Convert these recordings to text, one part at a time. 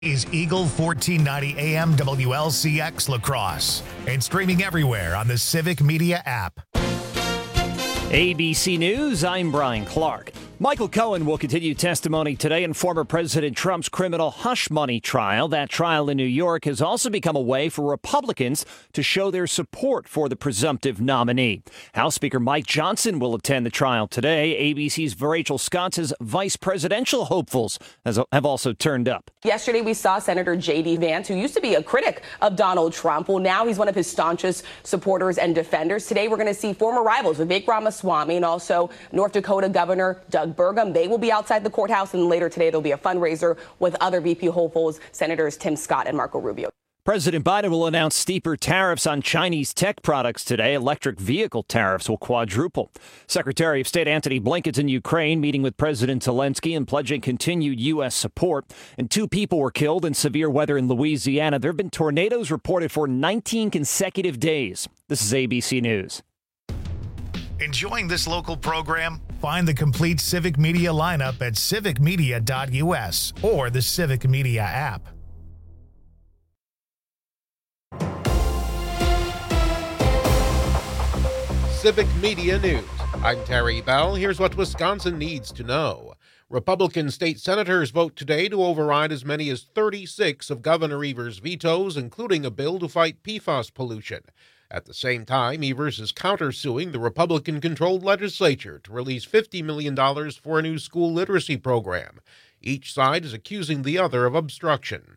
is Eagle 1490 AM WLCX La Crosse and streaming everywhere on the Civic Media app. ABC News, I'm Brian Clark. Michael Cohen will continue testimony today in former President Trump's criminal hush money trial. That trial in New York has also become a way for Republicans to show their support for the presumptive nominee. House Speaker Mike Johnson will attend the trial today. ABC's Rachel Scott says vice presidential hopefuls have also turned up. Yesterday, we saw Senator J.D. Vance, who used to be a critic of Donald Trump. Well, now he's one of his staunchest supporters and defenders. Today, we're going to see former rivals Vivek Ramaswamy and also North Dakota Governor Doug Burgum. They will be outside the courthouse, and later today there'll be a fundraiser with other VP hopefuls, Senators Tim Scott and Marco Rubio. President Biden will announce steeper tariffs on Chinese tech products today. Electric vehicle tariffs will quadruple. Secretary of State Antony Blinken's in Ukraine, meeting with President Zelensky and pledging continued U.S. support. And 2 people were killed in severe weather in Louisiana. There have been tornadoes reported for 19 consecutive days. This is ABC News. Enjoying this local program? Find the complete Civic Media lineup at civicmedia.us or the Civic Media app. Civic Media News. I'm Terry Bell. Here's what Wisconsin needs to know. Republican state senators vote today to override as many as 36 of Governor Evers' vetoes, including a bill to fight PFAS pollution. At the same time, Evers is countersuing the Republican-controlled legislature to release $50 million for a new school literacy program. Each side is accusing the other of obstruction.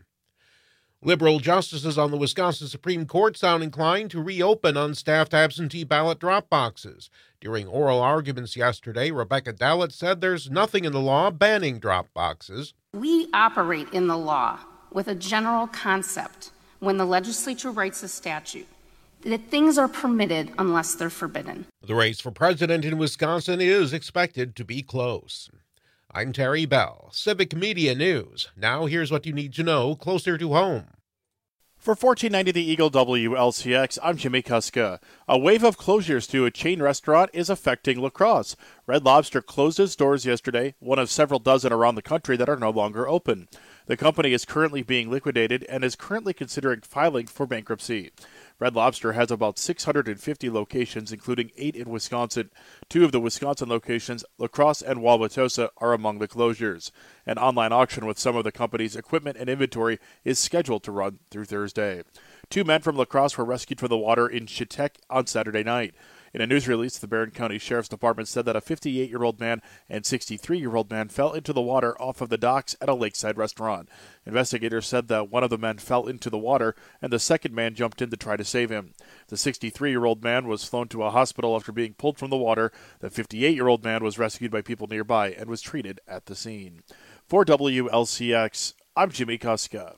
Liberal justices on the Wisconsin Supreme Court sound inclined to reopen unstaffed absentee ballot drop boxes. During oral arguments yesterday, Rebecca Dallett said there's nothing in the law banning drop boxes. We operate in the law with a general concept when the legislature writes a statute that things are permitted unless they're forbidden. The race for president in Wisconsin is expected to be close. I'm Terry Bell, Civic Media News. Now here's what you need to know closer to home. For 1490 The Eagle WLCX, I'm Jimmy Kuska. A wave of closures to a chain restaurant is affecting La Crosse. Red Lobster closed its doors yesterday, one of several dozen around the country that are no longer open. The company is currently being liquidated and is currently considering filing for bankruptcy. Red Lobster has about 650 locations, including 8 in Wisconsin. 2 of the Wisconsin locations, La Crosse and Wauwatosa, are among the closures. An online auction with some of the company's equipment and inventory is scheduled to run through Thursday. 2 men from La Crosse were rescued from the water in Chetek on Saturday night. In a news release, the Barron County Sheriff's Department said that a 58-year-old man and 63-year-old man fell into the water off of the docks at a lakeside restaurant. Investigators said that one of the men fell into the water and the second man jumped in to try to save him. The 63-year-old man was flown to a hospital after being pulled from the water. The 58-year-old man was rescued by people nearby and was treated at the scene. For WLCX, I'm Jimmy Kuska.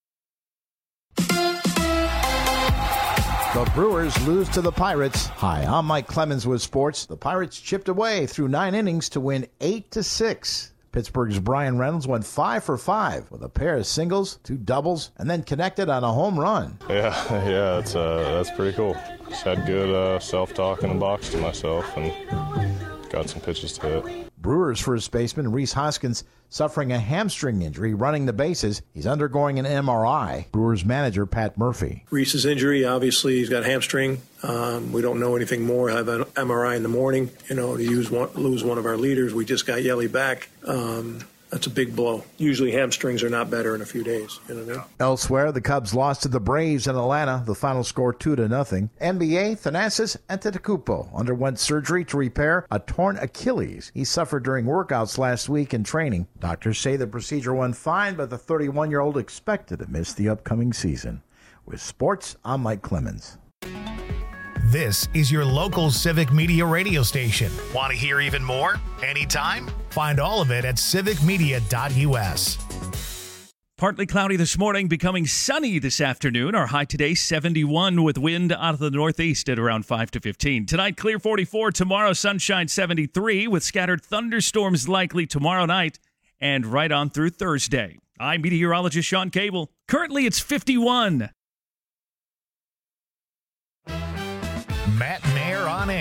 The Brewers lose to the Pirates. Hi, I'm Mike Clemens with sports. The Pirates chipped away through 9 innings to win 8-6. Pittsburgh's Brian Reynolds went 5 for 5 with a pair of singles, 2 doubles, and then connected on a home run. Yeah, that's pretty cool. Just had good self-talk in the box to myself and got some pitches to hit. Brewers first baseman Rhys Hoskins suffering a hamstring injury running the bases. He's undergoing an MRI. Brewers manager Pat Murphy. Rhys's injury, obviously, he's got hamstring. We don't know anything more. Have an MRI in the morning. To lose one of our leaders. We just got Yelly back. That's a big blow. Usually hamstrings are not better in a few days. Elsewhere, the Cubs lost to the Braves in Atlanta. The final score 2-0. NBA, Thanasis Antetokounmpo underwent surgery to repair a torn Achilles he suffered during workouts last week in training. Doctors say the procedure went fine, but the 31-year-old expected to miss the upcoming season. With sports, I'm Mike Clemens. This is your local Civic Media radio station. Want to hear even more? Anytime? Find all of it at civicmedia.us. Partly cloudy this morning, becoming sunny this afternoon. Our high today, 71, with wind out of the northeast at around 5 to 15. Tonight, clear 44. Tomorrow, sunshine 73, with scattered thunderstorms likely tomorrow night and right on through Thursday. I'm meteorologist Sean Cable. Currently, it's 51. Matt Mayer on air.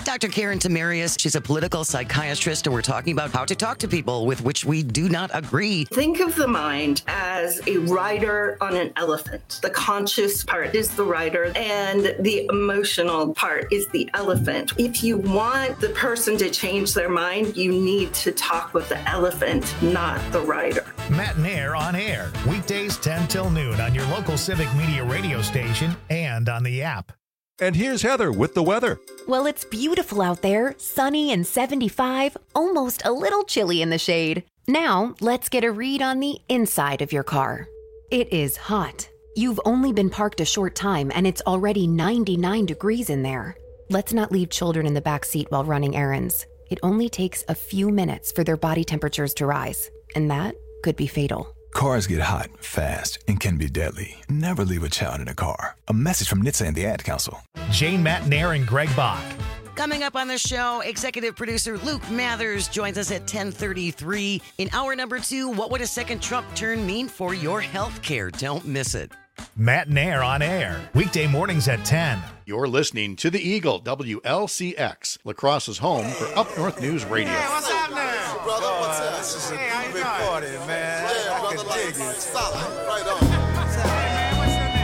Dr. Karen Tamarius. She's a political psychiatrist, and we're talking about how to talk to people with which we do not agree. Think of the mind as a rider on an elephant. The conscious part is the rider, and the emotional part is the elephant. If you want the person to change their mind, you need to talk with the elephant, not the rider. Matt and Air on air, weekdays 10 till noon on your local Civic Media radio station and on the app. And here's Heather with the weather. Well, it's beautiful out there, sunny and 75, almost a little chilly in the shade. Now, let's get a read on the inside of your car. It is hot. You've only been parked a short time and it's already 99 degrees in there. Let's not leave children in the back seat while running errands. It only takes a few minutes for their body temperatures to rise, and that could be fatal. Cars get hot, fast, and can be deadly. Never leave a child in a car. A message from NHTSA and the Ad Council. Jane, Matt, and Air and Greg Bach. Coming up on the show, executive producer Luke Mathers joins us at 10:33. In hour number 2, what would a second Trump turn mean for your health care? Don't miss it. Matt and Air on air, weekday mornings at 10. You're listening to the Eagle, WLCX, La Crosse's home for Up North News Radio. Hey, what's up now? Brother, what's up? This is a big party, man. Yeah, brother, I can dig it. Solid. Right on. Hey, man, what's your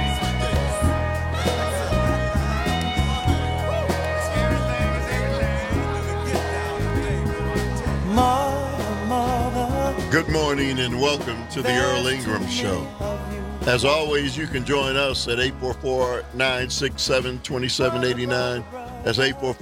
name? Good morning and welcome to the Earl Ingram Show. As always, you can join us at 844-967-2789. That's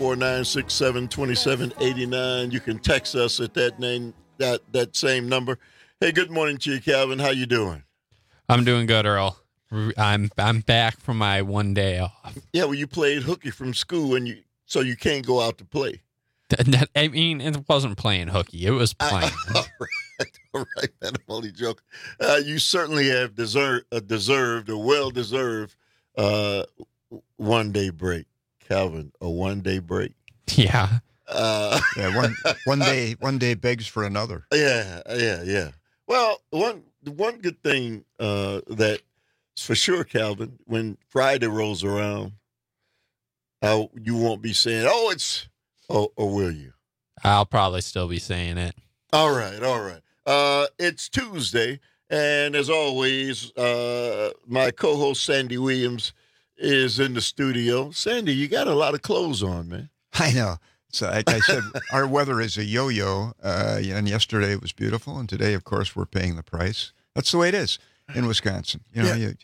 844-967-2789. You can text us at that same number. Hey, good morning to you, Calvin. How you doing? I'm doing good, Earl. I'm back from my one day off. Yeah, well, you played hooky from school, so you can't go out to play. I mean, it wasn't playing hooky. It was playing. All right, man. I'm only joking. You certainly have deserved a well-deserved one-day break, Calvin. A one-day break. Yeah. One day begs for another. Yeah. Well, one good thing that's for sure, Calvin, when Friday rolls around, you won't be saying, or will you? I'll probably still be saying it. All right. It's Tuesday, and as always, my co-host Sandy Williams is in the studio. Sandy, you got a lot of clothes on, man. I know. So I said our weather is a yo-yo, and yesterday it was beautiful, and today, of course, we're paying the price. That's the way it is in Wisconsin. You know,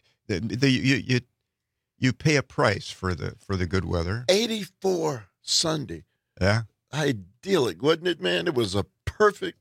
you pay a price for the good weather. 84 Sunday. Yeah. Idyllic, wasn't it, man? It was a perfect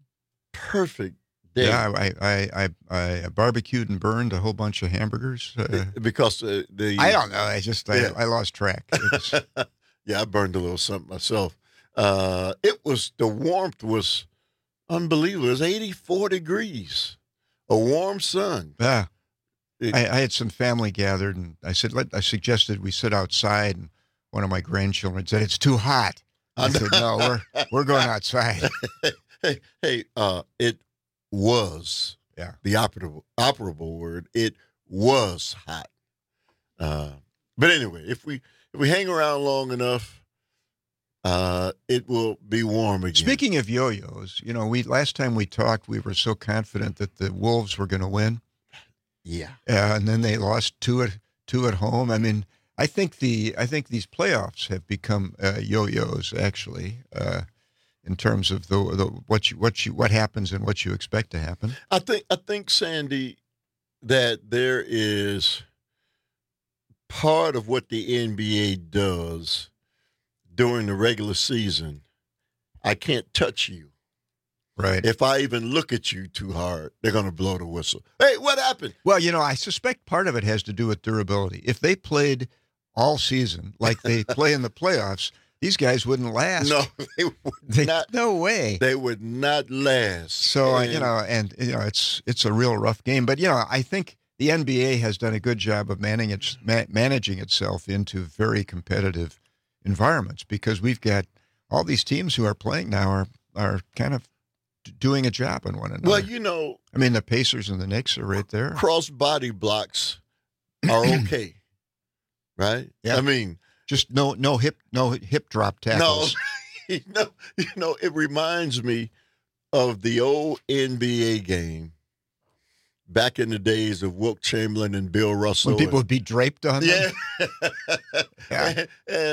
day. Yeah, I barbecued and burned a whole bunch of hamburgers. Because I don't know. I lost track. Yeah, I burned a little something myself. The warmth was unbelievable. It was 84 degrees, a warm sun. Yeah. I had some family gathered, and I suggested we sit outside, and one of my grandchildren said, "It's too hot." I said, "No, we're going outside." Hey, it was the operable word. It was hot. But anyway, if we hang around long enough, it will be warm again. Speaking of yo-yos, last time we talked, we were so confident that the Wolves were going to win. Yeah. And then they lost two at home. I mean, I think these playoffs have become yo-yos actually, in terms of what happens and what you expect to happen. I think Sandy, that there is part of what the NBA does during the regular season. I can't touch you. Right. If I even look at you too hard, they're going to blow the whistle. Hey, what happened? Well, I suspect part of it has to do with durability. If they played all season like they play in the playoffs, these guys wouldn't last. No, they would not. No way. They would not last. So, it's a real rough game. But, I think the NBA has done a good job of managing itself into very competitive environments, because we've got all these teams who are playing now are kind of doing a job on one another. Well, I mean, the Pacers and the Knicks are right there. Cross body blocks are okay, right? Yeah. I mean, Just no hip drop tackles. No, it reminds me of the old NBA game back in the days of Wilt Chamberlain and Bill Russell. When people would be draped on them. Yeah.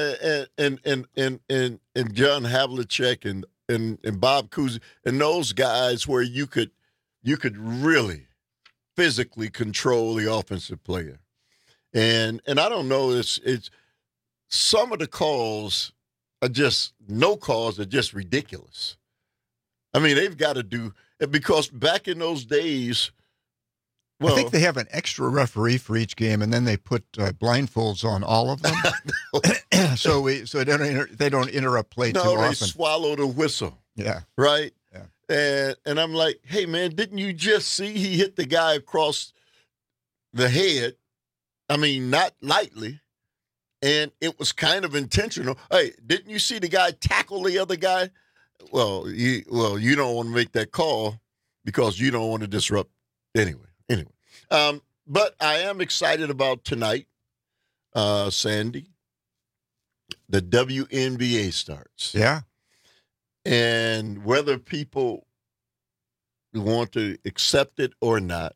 and John Havlicek and Bob Cousy and those guys where you could really physically control the offensive player. And I don't know, it's some of the calls are just ridiculous. I mean, they've got to do – because back in those days – well, I think they have an extra referee for each game, and then they put blindfolds on all of them, so they don't interrupt play too often. No, they swallow the whistle. Yeah, right. Yeah, and I'm like, hey man, didn't you just see he hit the guy across the head? I mean, not lightly, and it was kind of intentional. Hey, didn't you see the guy tackle the other guy? Well, you don't want to make that call because you don't want to disrupt anyway. But I am excited about tonight, Sandy. The WNBA starts. Yeah. And whether people want to accept it or not,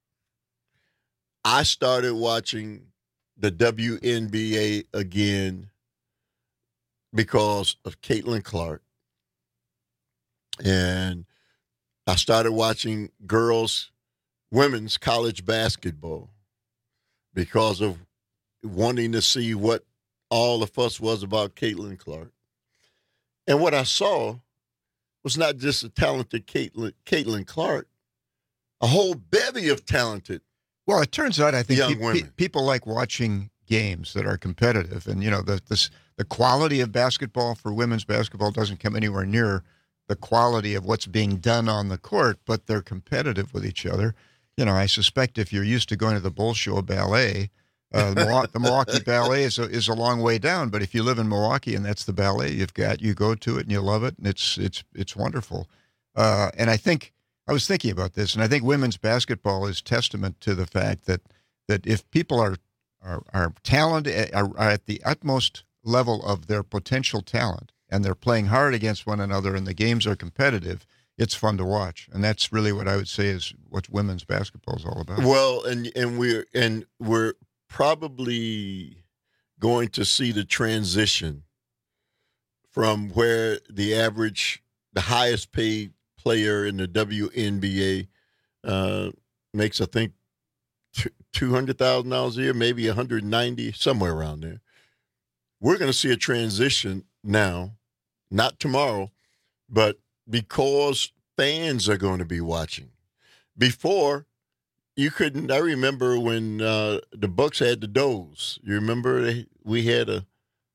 I started watching the WNBA again because of Caitlin Clark. And I started watching women's college basketball because of wanting to see what all the fuss was about Caitlin Clark. And what I saw was not just a talented Caitlin Clark, a whole bevy of talented Well, it turns out I think young women. People like watching games that are competitive. And, the quality of basketball for women's basketball doesn't come anywhere near the quality of what's being done on the court, but they're competitive with each other. I suspect if you're used to going to the Bolshoi Ballet, the Milwaukee Ballet is a long way down. But if you live in Milwaukee and that's the ballet you go to it and you love it, and it's wonderful. And I was thinking about this, and I think women's basketball is testament to the fact that if people are talented, are at the utmost level of their potential talent, and they're playing hard against one another, and the games are competitive, it's fun to watch, and that's really what I would say is what women's basketball is all about. Well, and we're probably going to see the transition from where the highest paid player in the WNBA makes, I think, $200,000 a year, maybe $190,000, somewhere around there. We're going to see a transition now, not tomorrow, but because fans are going to be watching. Before, you couldn't. I remember when the Bucks had the Does. You remember we had a.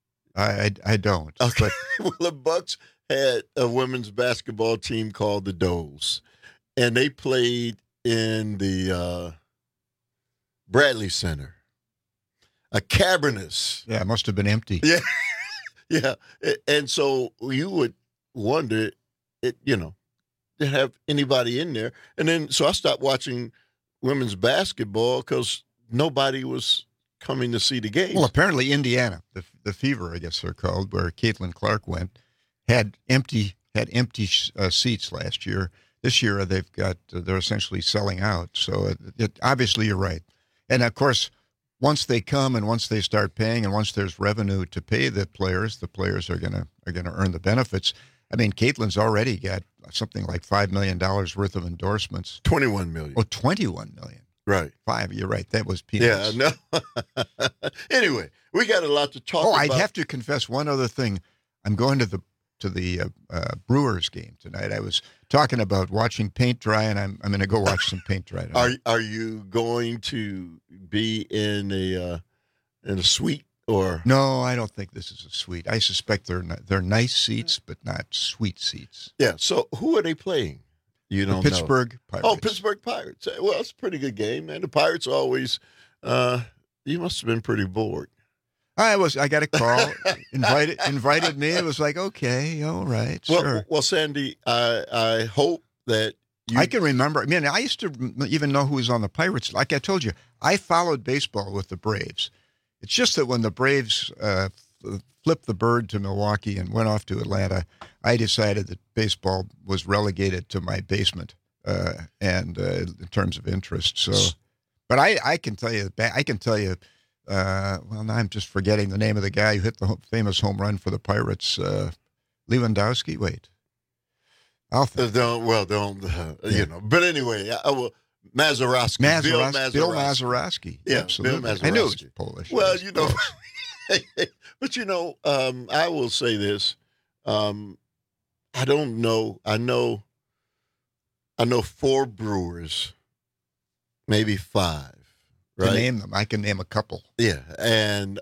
I don't. Okay. Well, the Bucks had a women's basketball team called the Does, and they played in the Bradley Center, a cavernous. Yeah, it must have been empty. Yeah, yeah, and so you would wonder, to have anybody in there, and then so I stopped watching women's basketball because nobody was coming to see the game. Well, apparently Indiana, the Fever, I guess they're called, where Caitlin Clark went, had empty seats last year. This year they're essentially selling out. So obviously you're right, and of course once they come and once they start paying and once there's revenue to pay the players are gonna earn the benefits. I mean, Caitlin's already got something like $5 million worth of endorsements. $21 million. Oh, $21 million. Right. 5. You're right. That was peanuts. Yeah. No. Anyway, we got a lot to talk about. I'd have to confess one other thing. I'm going to the Brewers game tonight. I was talking about watching paint dry, and I'm going to go watch some paint dry tonight. Are you going to be in a suite? Or no, I don't think this is a suite. I suspect they're nice seats, but not sweet seats. Yeah. So who are they playing? You don't know. Pittsburgh Pirates. Oh, Pittsburgh Pirates. Well, it's a pretty good game, man. The Pirates always. You must have been pretty bored. I got a call. invited me. It was like, okay, all right, sure. Well, Sandy, I hope that. I can remember. I mean, I used to even know who was on the Pirates. Like I told you, I followed baseball with the Braves. It's just that when the Braves flipped the bird to Milwaukee and went off to Atlanta, I decided that baseball was relegated to my basement, and in terms of interest. So, but I can tell you. Well, now I'm just forgetting the name of the guy who hit the famous home run for the Pirates. Lewandowski. Wait, I'll think. You know. But anyway, Mazeroski. Bill Mazeroski. Yeah, absolutely. Bill Mazeroski. I knew it was Polish. Well, you know, but you know, I will say this. I don't know. I know 4 brewers, maybe 5. Right? To name them, I can name a couple. Yeah, and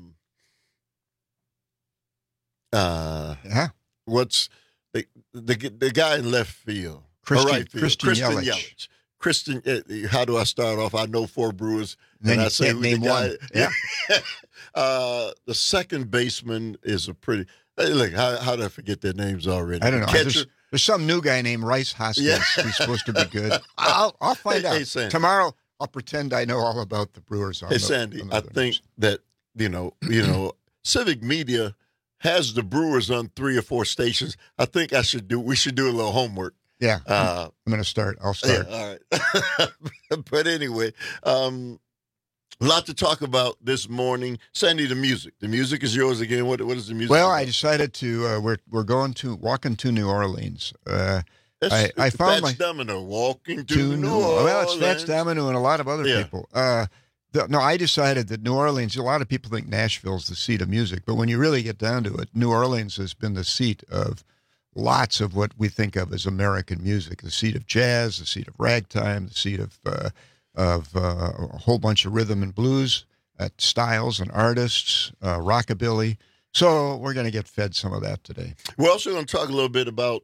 what's the guy in left field? Christian Yelich. Christian, how do I start off? I know 4 brewers, and I say name the guy. one. Yeah. The second baseman is a pretty. Look, how did I forget their names already? I don't know. Catcher. There's some new guy named Rice Hoskins. Yeah. Who's supposed to be good. I'll find out. Hey, Sandy. Tomorrow, I'll pretend I know all about the Brewers. Hey, Sandy, I think that you know, Civic Media has the Brewers on 3 or 4 stations. I think we should do a little homework. Yeah, I'm going to start. I'll start. Yeah, all right. But anyway, a lot to talk about this morning. Sandy, the music. The music is yours again. What is the music? Well, about? I decided to. We're walking to New Orleans. I found Fats Domino walking to New Orleans. Well, it's Fats Domino and a lot of other people. No, I decided that New Orleans. A lot of people think Nashville's the seat of music, but when you really get down to it, New Orleans has been the seat of lots of what we think of as American music, the seat of jazz, the seat of ragtime, the seat of a whole bunch of rhythm and blues styles and artists, rockabilly. So we're going to get fed some of that today. We're also going to talk a little bit about,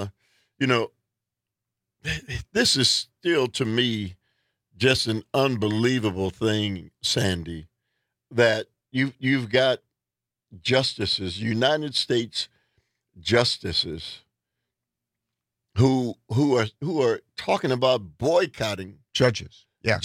this is still to me just an unbelievable thing, Sandy, that you've got justices, United States justices who are talking about boycotting judges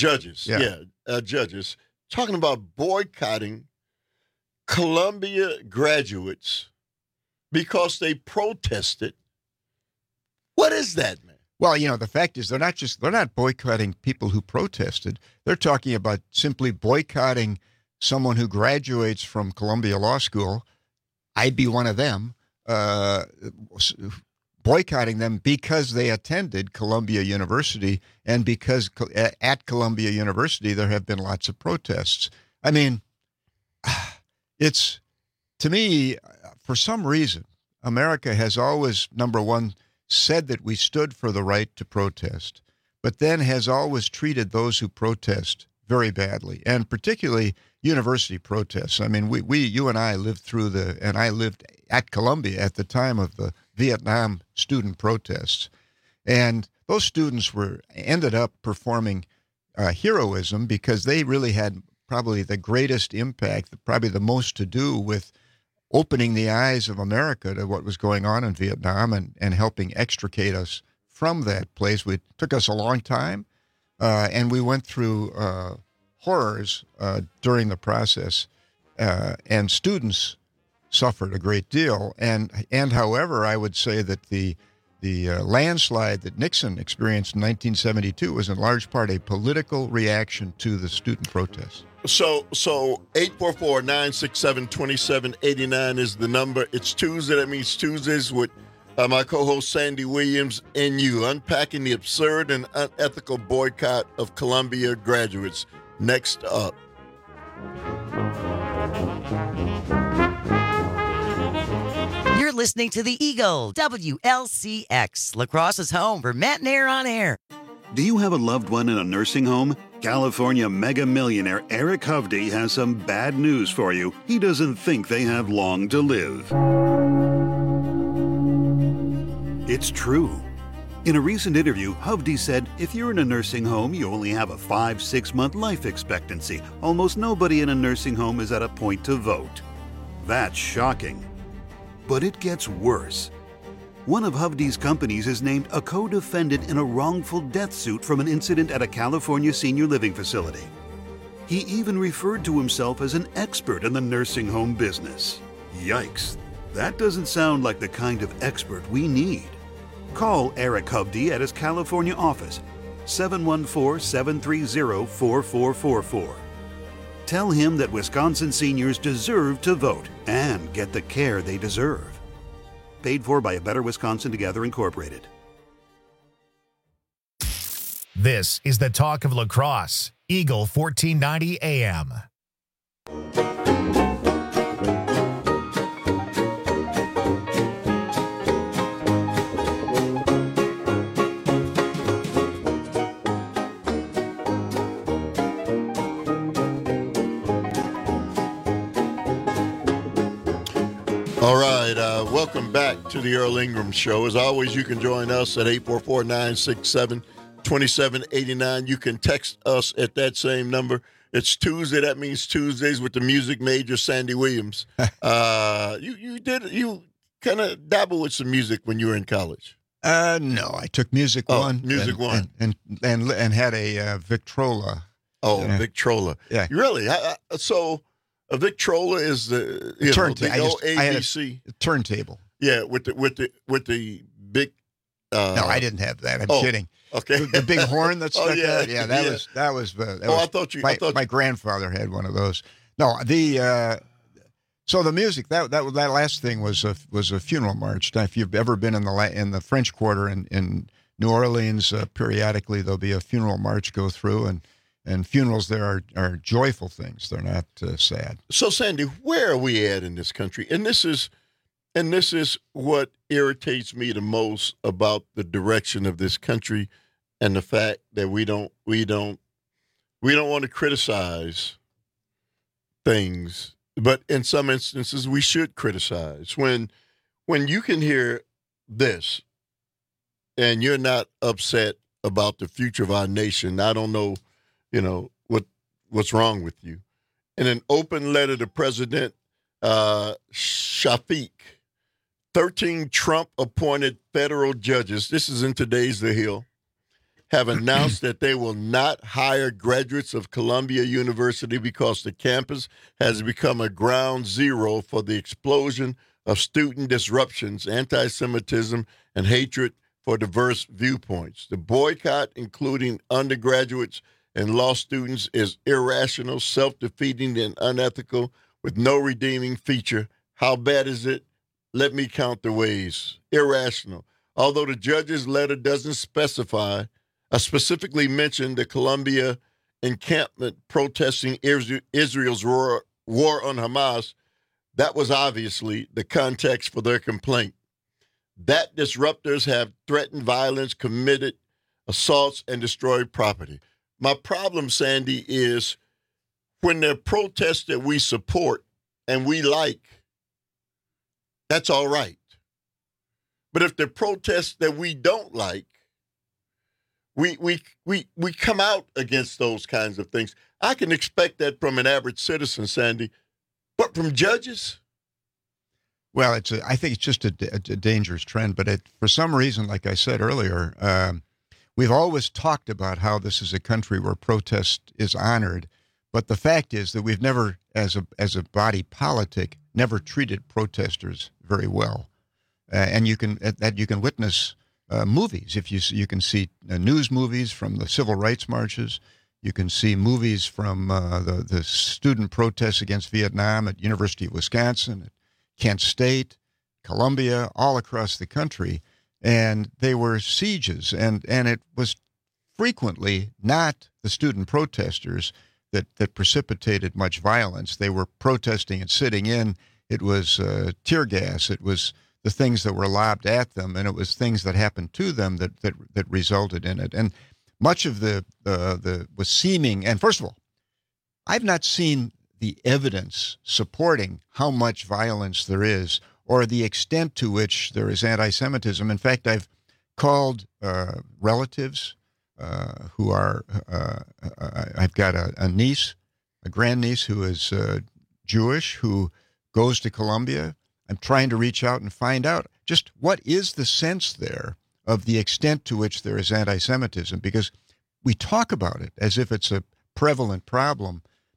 talking about boycotting Columbia graduates because they protested. What is that, man? Well, the fact is they're not boycotting people who protested. They're talking about simply boycotting someone who graduates from Columbia Law School. I'd be one of them. Boycotting them because they attended Columbia University, and because at Columbia University there have been lots of protests. I mean, it's, to me, for some reason, America has always, number one, said that we stood for the right to protest, but then has always treated those who protest very badly, and particularly university protests. I mean, you and I lived through and I lived at Columbia at the time of the Vietnam student protests. And those students ended up performing heroism because they really had probably the greatest impact, probably the most to do with opening the eyes of America to what was going on in Vietnam and helping extricate us from that place. It took us a long time, and we went through horrors during the process, and students suffered a great deal. And however, I would say that the landslide that Nixon experienced in 1972 was in large part a political reaction to the student protests. So 844-967-2789 is the number. It's Tuesday. That means Tuesdays with my co-host Sandy Williams and you, unpacking the absurd and unethical boycott of Columbia graduates. Next up. You're listening to The Eagle, WLCX, La Crosse's home for Matt and Air on Air. Do you have a loved one in a nursing home? California mega millionaire Eric Hovde has some bad news for you. He doesn't think they have long to live. It's true. In a recent interview, Hovde said, if you're in a nursing home, you only have a 5-6 month life expectancy. Almost nobody in a nursing home is at a point to vote. That's shocking. But it gets worse. One of Hovde's companies is named a co-defendant in a wrongful death suit from an incident at a California senior living facility. He even referred to himself as an expert in the nursing home business. Yikes, that doesn't sound like the kind of expert we need. Call Eric Hovde at his California office, 714-730-4444. Tell him that Wisconsin seniors deserve to vote and get the care they deserve. Paid for by A Better Wisconsin Together, Incorporated. This is the talk of La Crosse, Eagle 1490 AM. All right, welcome back to the Earl Ingram Show. As always, you can join us at 844-967-2789. You can text us at that same number. It's Tuesday. That means Tuesdays with the music major, Sandy Williams. You kind of dabble with some music when you were in college. No, I took Music One. Music One. And had a Victrola. Oh, Victrola. Yeah. Really? So a Victrola is the turntable. The old ABC. A turntable. Yeah, with the big. No, I didn't have that. I'm kidding. Okay. The big horn that stuck out. Yeah, that was. I thought my grandfather had one of those. No, so the music that last thing was a funeral march. Now, if you've ever been in the French Quarter in New Orleans, periodically there'll be a funeral march go through, and funerals there are joyful things. They're not sad. So, Sandy, where are we at in this country? And this is what irritates me the most about the direction of this country, and the fact that we don't want to criticize things, but in some instances we should criticize. When you can hear this, and you're not upset about the future of our nation, I don't know. What's wrong with you? In an open letter to President Shafiq, 13 Trump-appointed federal judges, this is in today's The Hill, have announced that they will not hire graduates of Columbia University because the campus has become a ground zero for the explosion of student disruptions, anti-Semitism, and hatred for diverse viewpoints. The boycott, including undergraduates and law students, is irrational, self-defeating, and unethical, with no redeeming feature. How bad is it? Let me count the ways. Irrational. Although the judge's letter doesn't specifically mention the Columbia encampment protesting Israel's war on Hamas, that was obviously the context for their complaint. That disruptors have threatened violence, committed assaults, and destroyed property. My problem, Sandy, is when there are protests that we support and we like, that's all right. But if there are protests that we don't like, we come out against those kinds of things. I can expect that from an average citizen, Sandy, but from judges? Well, I think it's just a dangerous trend, but for some reason, like I said earlier, we've always talked about how this is a country where protest is honored, but the fact is that we've never, as a body politic, never treated protesters very well, and you can witness movies. If you can see news movies from the civil rights marches, you can see movies from the student protests against Vietnam at University of Wisconsin, at Kent State, Columbia, all across the country. And they were sieges, and it was frequently not the student protesters that precipitated much violence. They were protesting and sitting in. It was tear gas. It was the things that were lobbed at them, and it was things that happened to them that resulted in it. And much of the was seeming. And first of all, I've not seen the evidence supporting how much violence there is, or the extent to which there is anti-Semitism. In fact, I've called relatives who are, I've got a niece, a grandniece who is Jewish, who goes to Columbia. I'm trying to reach out and find out just what is the sense there of the extent to which there is anti-Semitism, because we talk about it as if it's a prevalent problem,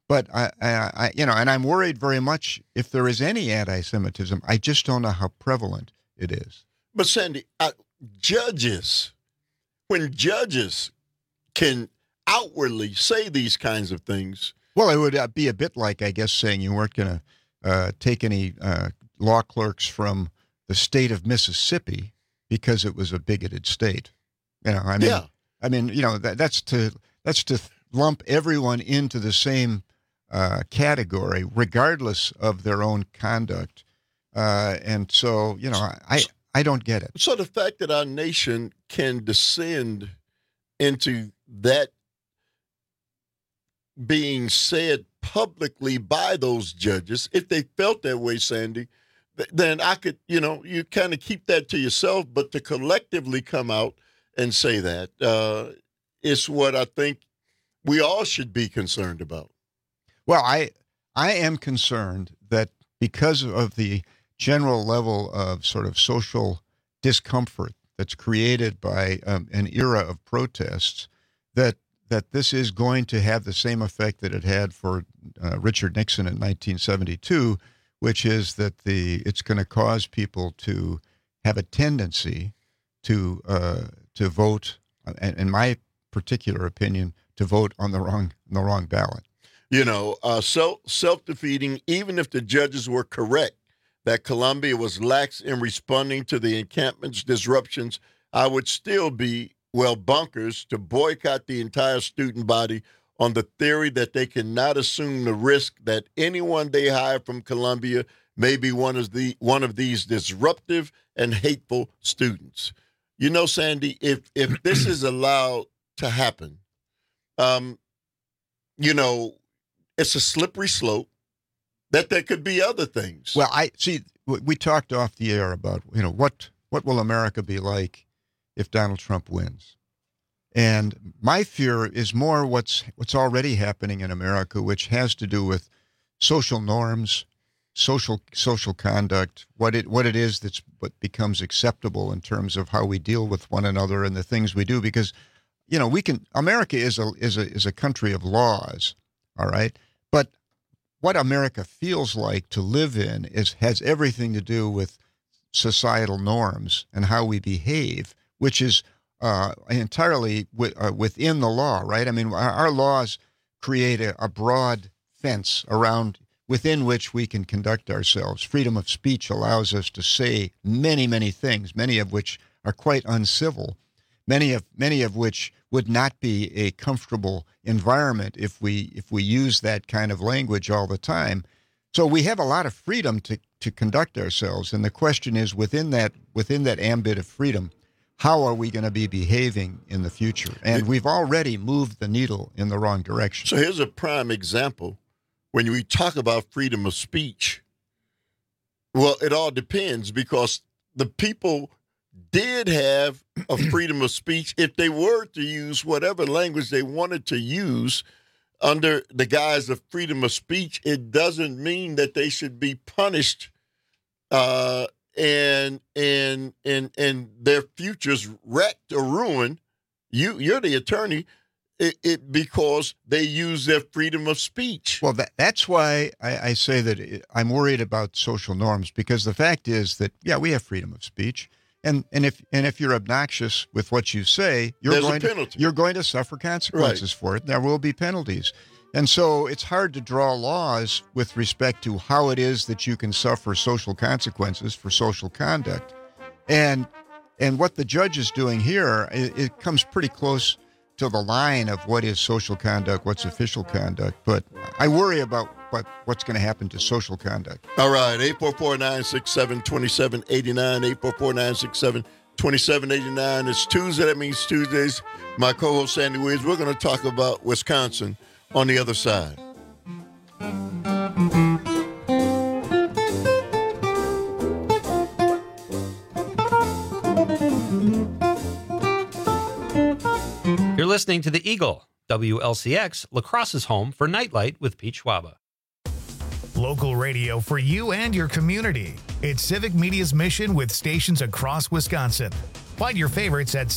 But I and I'm worried very much if there is any anti-Semitism. I just don't know how prevalent it is. But Sandy, judges, when judges can outwardly say these kinds of things. Well, it would be a bit like, I guess, saying you weren't going to take any law clerks from the state of Mississippi because it was a bigoted state. I mean, that's to lump everyone into the same category, regardless of their own conduct. And so, I don't get it. So the fact that our nation can descend into that being said publicly by those judges, if they felt that way, Sandy, then I could, you kind of keep that to yourself, but to collectively come out and say that is what I think we all should be concerned about. Well, I am concerned that because of the general level of sort of social discomfort that's created by an era of protests, that this is going to have the same effect that it had for Richard Nixon in 1972, which is that it's going to cause people to have a tendency to vote, in my particular opinion, to vote on the wrong ballot. Self-defeating, even if the judges were correct that Columbia was lax in responding to the encampment's disruptions, I would still be, bonkers to boycott the entire student body on the theory that they cannot assume the risk that anyone they hire from Columbia may be one of these disruptive and hateful students. Sandy, if this is allowed to happen, it's a slippery slope that there could be other things. Well, we talked off the air about, what will America be like if Donald Trump wins? And my fear is more what's already happening in America, which has to do with social norms, social conduct, what it is that's what becomes acceptable in terms of how we deal with one another and the things we do. Because, America is a country of laws, all right? But what America feels like to live in has everything to do with societal norms and how we behave, which is entirely within the law, right? I mean, our laws create a broad fence within which we can conduct ourselves. Freedom of speech allows us to say many, many things, many of which are quite uncivil, many of which would not be a comfortable environment if we use that kind of language all the time. So we have a lot of freedom to conduct ourselves, and the question is, within that ambit of freedom, how are we going to be behaving in the future? And we've already moved the needle in the wrong direction. So here's a prime example. When we talk about freedom of speech, well, it all depends, because the people did have a freedom of speech if they were to use whatever language they wanted to use under the guise of freedom of speech. It doesn't mean that they should be punished and their futures wrecked or ruined. You're the attorney. Because they use their freedom of speech. Well, that's why I say that I'm worried about social norms, because the fact is that, we have freedom of speech. And if you're obnoxious with what you say, you're going to suffer consequences for it. There will be penalties. And so it's hard to draw laws with respect to how it is that you can suffer social consequences for social conduct. And what the judge is doing here, it comes pretty close to the line of what is social conduct, what's official conduct. But I worry about what's going to happen to social conduct. All right, 844-967-2789, 844-967-2789. It's Tuesday. That means Tuesdays. My co-host, Sandy Williams, we're going to talk about Wisconsin on the other side. You're listening to The Eagle, WLCX, La Crosse's home for Nightlight with Pete Schwaba. Local radio for you and your community. It's Civic Media's mission with stations across Wisconsin. Find your favorites at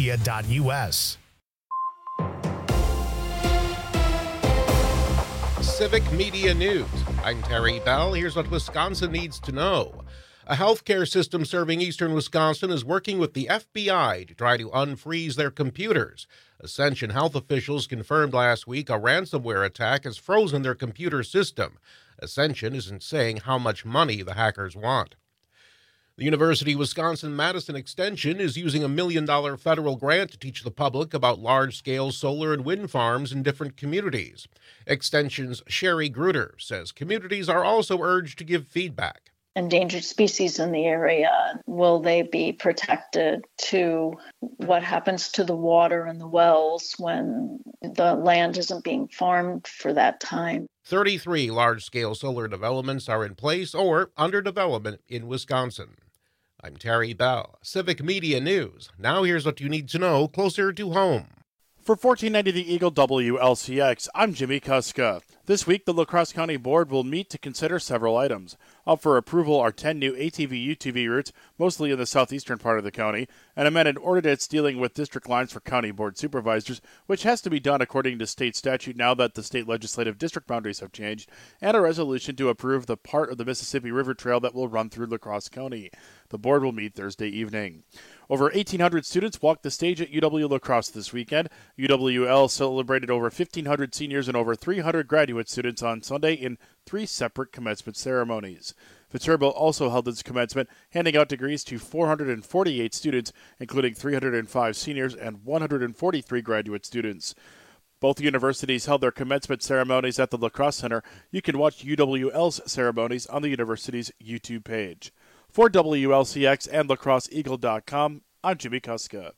civicmedia.us. Civic Media News. I'm Terry Bell. Here's what Wisconsin needs to know. A healthcare system serving eastern Wisconsin is working with the FBI to try to unfreeze their computers. Ascension health officials confirmed last week a ransomware attack has frozen their computer system. Ascension isn't saying how much money the hackers want. The University of Wisconsin-Madison Extension is using a $1 million federal grant to teach the public about large-scale solar and wind farms in different communities. Extension's Sherry Gruder says communities are also urged to give feedback. Endangered species in the area, will they be protected? To what happens to the water and the wells when the land isn't being farmed for that time? 33 large-scale solar developments are in place or under development in Wisconsin. I'm Terry Bell, Civic Media News. Now here's what you need to know closer to home. For 1490 The Eagle WLCX, I'm Jimmy Kuska. This week, the La Crosse County Board will meet to consider several items. Up for approval are 10 new ATV-UTV routes, mostly in the southeastern part of the county, an amended ordinance dealing with district lines for county board supervisors, which has to be done according to state statute now that the state legislative district boundaries have changed, and a resolution to approve the part of the Mississippi River Trail that will run through La Crosse County. The board will meet Thursday evening. Over 1,800 students walked the stage at UW La Crosse this weekend. UWL celebrated over 1,500 seniors and over 300 graduate students on Sunday in 3 separate commencement ceremonies. Viterbo also held its commencement, handing out degrees to 448 students, including 305 seniors and 143 graduate students. Both universities held their commencement ceremonies at the La Crosse Center. You can watch UWL's ceremonies on the university's YouTube page. For WLCX and lacrosseeagle.com, I'm Jimmy Kuska.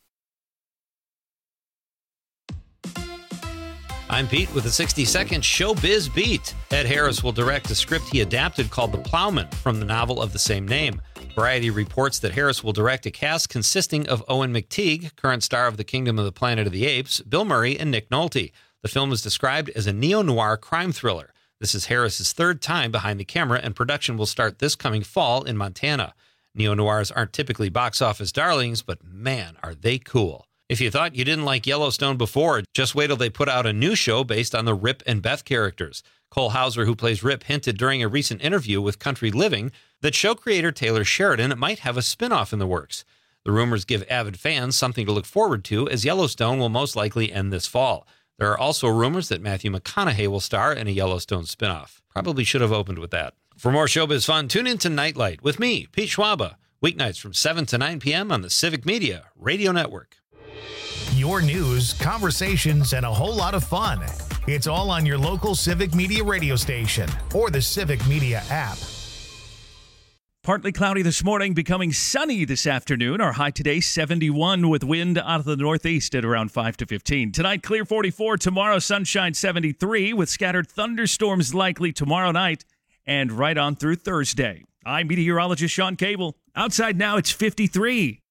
I'm Pete with a 60-second Showbiz Beat. Ed Harris will direct a script he adapted called The Plowman from the novel of the same name. Variety reports that Harris will direct a cast consisting of Owen McTeague, current star of The Kingdom of the Planet of the Apes, Bill Murray, and Nick Nolte. The film is described as a neo-noir crime thriller. This is Harris's 3rd time behind the camera, and production will start this coming fall in Montana. Neo-noirs aren't typically box office darlings, but man, are they cool. If you thought you didn't like Yellowstone before, just wait till they put out a new show based on the Rip and Beth characters. Cole Hauser, who plays Rip, hinted during a recent interview with Country Living that show creator Taylor Sheridan might have a spin-off in the works. The rumors give avid fans something to look forward to, as Yellowstone will most likely end this fall. There are also rumors that Matthew McConaughey will star in a Yellowstone spinoff. Probably should have opened with that. For more showbiz fun, tune in to Nightlight with me, Pete Schwaba, weeknights from 7 to 9 p.m. on the Civic Media Radio Network. Your news, conversations, and a whole lot of fun. It's all on your local Civic Media radio station or the Civic Media app. Partly cloudy this morning, becoming sunny this afternoon. Our high today, 71, with wind out of the northeast at around 5 to 15. Tonight, clear 44. Tomorrow, sunshine 73, with scattered thunderstorms likely tomorrow night and right on through Thursday. I'm meteorologist Sean Cable. Outside now, it's 53.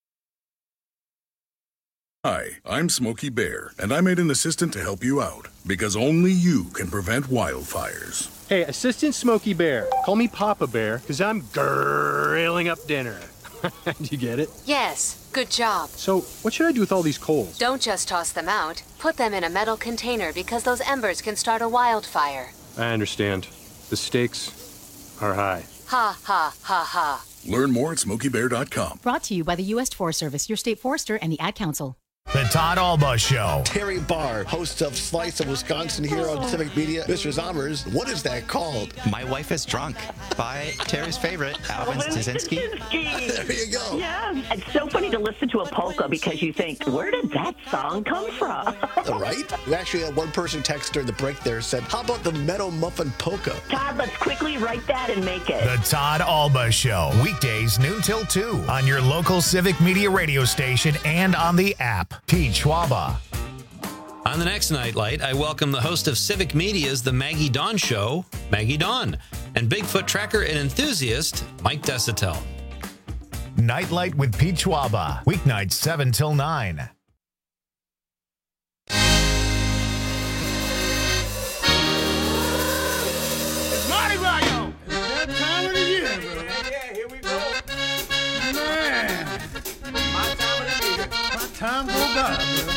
Hi, I'm Smokey Bear, and I made an assistant to help you out, because only you can prevent wildfires. Hey, Assistant Smokey Bear, call me Papa Bear, because I'm grilling up dinner. Do you get it? Yes, good job. So, what should I do with all these coals? Don't just toss them out. Put them in a metal container because those embers can start a wildfire. I understand. The stakes are high. Ha, ha, ha, ha. Learn more at SmokeyBear.com. Brought to you by the U.S. Forest Service, your state forester, and the Ad Council. The Todd Alba Show. Terry Barr, host of Slice of Wisconsin here on Civic Media. Mr. Zommers, what is that called? My Wife is Drunk by Terry's favorite, Alvin Stasinski. There you go. Yeah, it's so funny to listen to a polka because you think, where did that song come from? Right? We actually had one person text during the break there said, how about the Meadow Muffin Polka? Todd, let's quickly write that and make it. The Todd Alba Show. Weekdays noon till 2 on your local Civic Media radio station and on the app. Pete Schwaba. On the next Nightlight, I welcome the host of Civic Media's The Maggie Dawn Show, Maggie Dawn, and Bigfoot tracker and enthusiast, Mike Desitel. Nightlight with Pete Schwaba. Weeknights 7 till 9. It's Mardi Gras, yo! It's that time of the year, bro. Yeah, here we go. Man. My time of the year. My time go by, bro.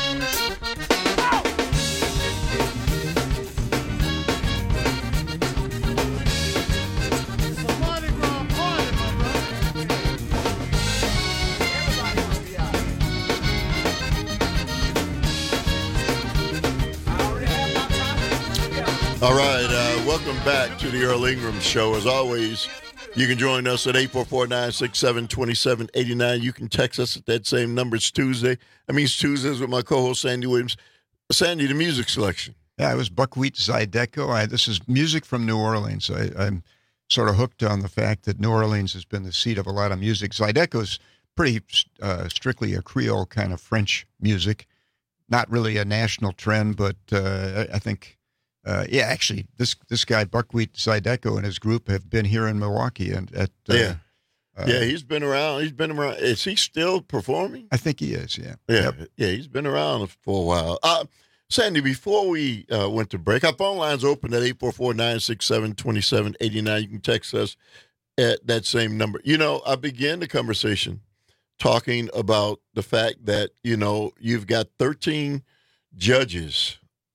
All right, welcome back to the Earl Ingram Show. As always, you can join us at 844-967-2789. You can text us at that same number. It's Tuesdays with my co-host Sandy Williams. Sandy, the music selection. Yeah, it was Buckwheat Zydeco. This is music from New Orleans. I'm sort of hooked on the fact that New Orleans has been the seat of a lot of music. Zydeco's pretty strictly a Creole kind of French music. Not really a national trend, but I think... actually, this guy Buckwheat Zydeco and his group have been here in Milwaukee and he's been around. Is he still performing? I think he is. Yeah. Yeah. He's been around for a while. Sandy, before we went to break, our phone line's open at 844-967-2789. You can text us at that same number. I began the conversation talking about the fact that you've got 13 judges,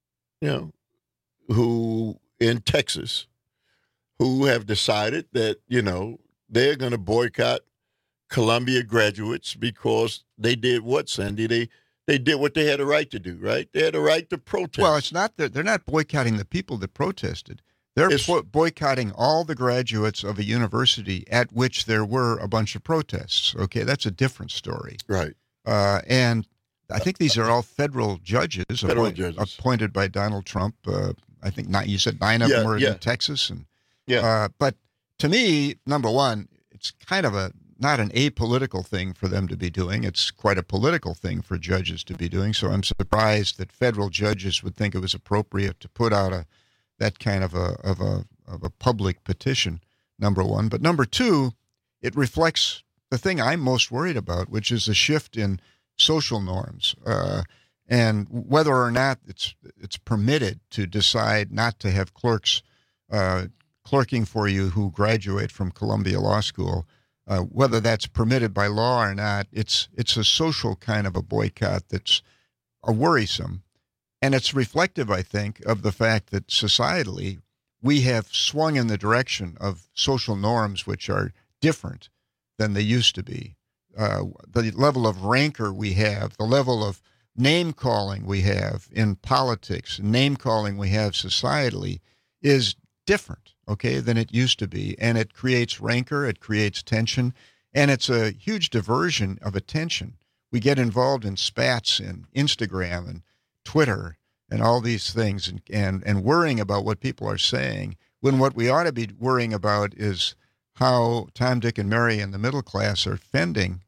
who in Texas who have decided that, they're going to boycott Columbia graduates because they did what, Sandy? They did what they had a right to do, right? They had a right to protest. Well, it's not that they're not boycotting the people that protested. They're boycotting all the graduates of a university at which there were a bunch of protests. Okay, that's a different story. Right. And I think these are all federal judges, appointed by Donald Trump. I think you said 9 of them were in Texas, but to me, number one, it's kind of not an apolitical thing for them to be doing. It's quite a political thing for judges to be doing. So I'm surprised that federal judges would think it was appropriate to put out that kind of a public petition. Number one, but number two, it reflects the thing I'm most worried about, which is a shift in social norms. And whether or not it's permitted to decide not to have clerks clerking for you who graduate from Columbia Law School, whether that's permitted by law or not, it's a social kind of a boycott that's worrisome. And it's reflective, I think, of the fact that societally we have swung in the direction of social norms which are different than they used to be. The level of rancor we have, the level of name-calling we have in politics, name-calling we have societally is different, than it used to be. And it creates rancor, it creates tension, and it's a huge diversion of attention. We get involved in spats and Instagram and Twitter and all these things and worrying about what people are saying, when what we ought to be worrying about is how Tom, Dick, and Mary and the middle class are tending